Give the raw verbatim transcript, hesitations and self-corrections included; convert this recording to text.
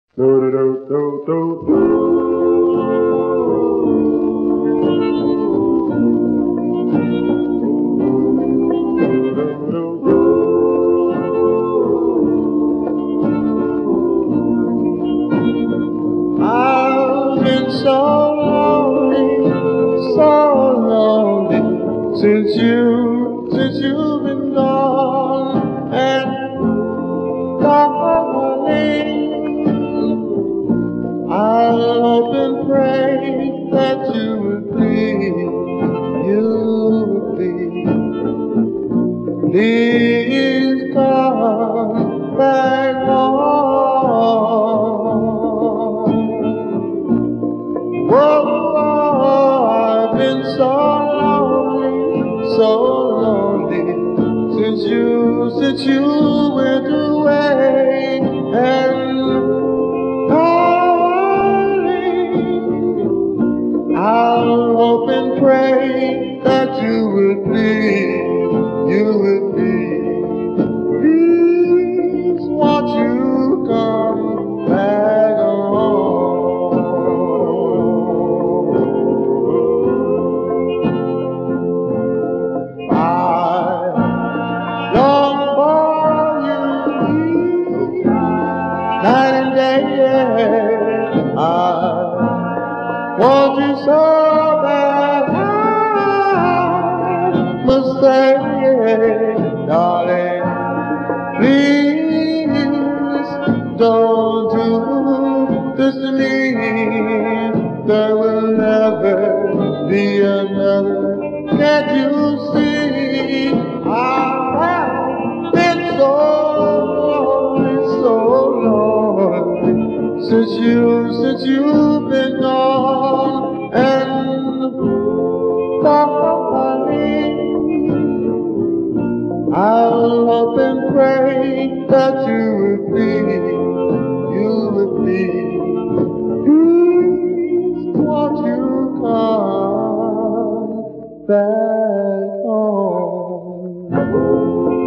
Do do do do do. I've been so lonely, so lonely since you, since you've been gone, and darling, I'll hope and pray that you would please, you would please, please come back home. Oh, I've been so lonely, so lonely since you, since you went away, and darling, I'll hope and pray that you would please, you would please, please, won't you come back home? Night and day, yeah, I want you so bad. I must say, yeah, darling, please don't do this to me. There will never be another. Can't you see? I have been so lonely, so lonely since you, since you've been gone, and darling, I'll hope and pray that you would please, you would please, please, won't you come back home?